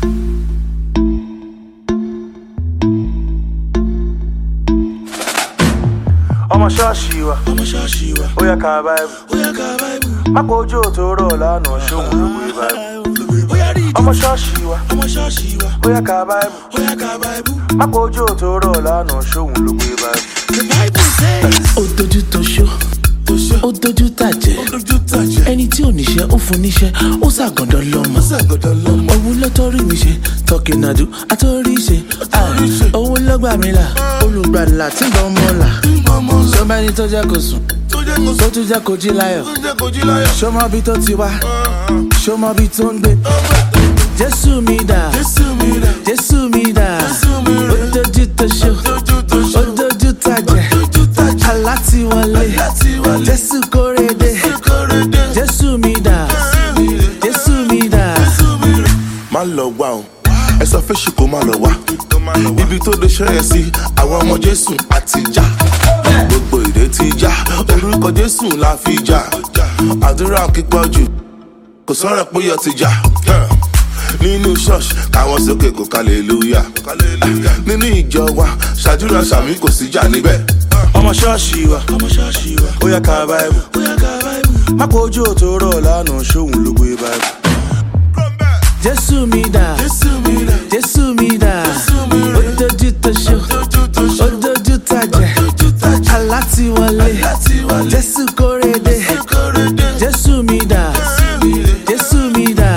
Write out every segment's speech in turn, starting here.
Ọmọ ṣọ́ọ̀ṣì wa, ó yẹ ká Bible. Má kó ojú tó rọ̀ lánàá ṣóhun ló gbé Bible. Ọmọ ṣọ́ọ̀ṣì wa, ó yẹ ká Bible. Má kó ojú tó rọ̀ lánàá ṣóhun ló gbé Bible. The Bible says, ó dojú tó ṣó, ó dojú tàjẹ́. Ẹni tí ò níṣẹ́ ó fún níṣẹ́, ó ṣàgàndàn lọ́mọ. Òun ló torí mi ṣe, tọkìnàdú àtórí ṣe. Òun ló gbà mí là, olùgbàlà tí ń bọ́ mọ́ là. Ṣọmọ ẹni tó jẹ́ kó sùn, tó tún jẹ́ kó jí láyọ̀. Ṣọmọ bí tó ti wá, ṣọmọ bí tó ń gbé. Jésù mi dà, Jésù mi dà. Ó dojú tó ṣó, ó dojú tàjẹ́. Aláti wọlé, Jésù kórede. Jésù mi dà, Jésù mi dà. Má lọ wá o, ẹ sọ fẹ́ ṣì kó má lọ wá. Ibi tó dé ṣẹ́yẹ sí, àwọn ọmọ Jésù àti já. Gbogbo ìdè ti já, orúkọ Jésù la fi já. Àdúrà kíkọ́ jù, kò sọ̀rọ̀ pé yọ ti já. Nínú ṣọ́ọ̀ṣì, káwọn sókè kò hallelujah. Nínú ìjọ wa, ṣàdúrà sàmí kò sí jà níbẹ̀. Ọmọ ṣọ́ọ̀ṣì wa, ó yẹ ká Bible. Má kó ojú tó rọ̀ lánàá ṣóhun ló gbé Bible. Jésù mi dà, Jésù mi dà. Ó dojú tó ṣó, ó dojú tàjẹ́. Aláti wọlé, Jésù kórede. Jésù mi dà, Jésù mi dà.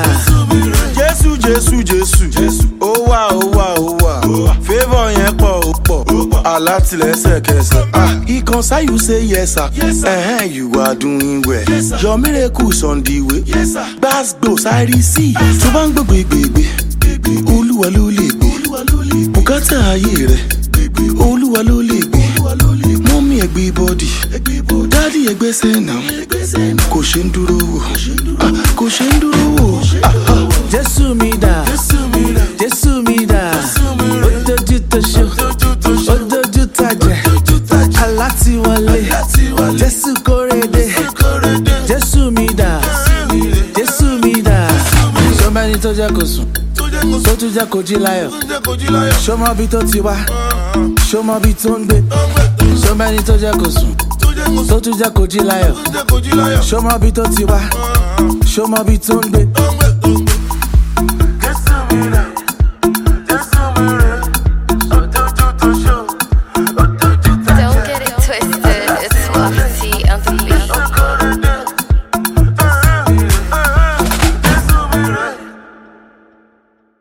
Jésù, ó wà. Favour yẹn pọ̀. Alátìlẹ́sẹ̀kẹsẹ̀. He concern you say yes sir. You are doing well. Your miracles on the way. Gbàgbọ́ sáré sí. Tó bá ń gbègbè, Olúwa ló lè gbé. Bùkátà ayé rẹ̀, Olúwa ló lè gbé. Mọ́mí ẹgbẹ́ bọ́dì, dádì ẹgbẹ́ sẹ́nà. Kò ṣe ń dúró wò, kò ṣe ń dúró wò. Jésù mi dà, Jésù mi dà. Ó dojú tó ṣó, ó dojú tàjẹ́. Aláti wọlé, Jésù kórede. Jésù mi dà, Jésù mi dà. Ṣọmọ ẹni tó jẹ́ kó sùn, tó tún jẹ́ kó jí láyọ̀. Ṣọmọ bí tó ti wá, ṣọmọ bí tó ń gbé. Ṣọmọ ẹni tó jẹ́ kó sùn, tó tún jẹ́ kó jí láyọ̀. Ṣọmọ bí tó ti wá, ṣọmọ bí tó ń gbé.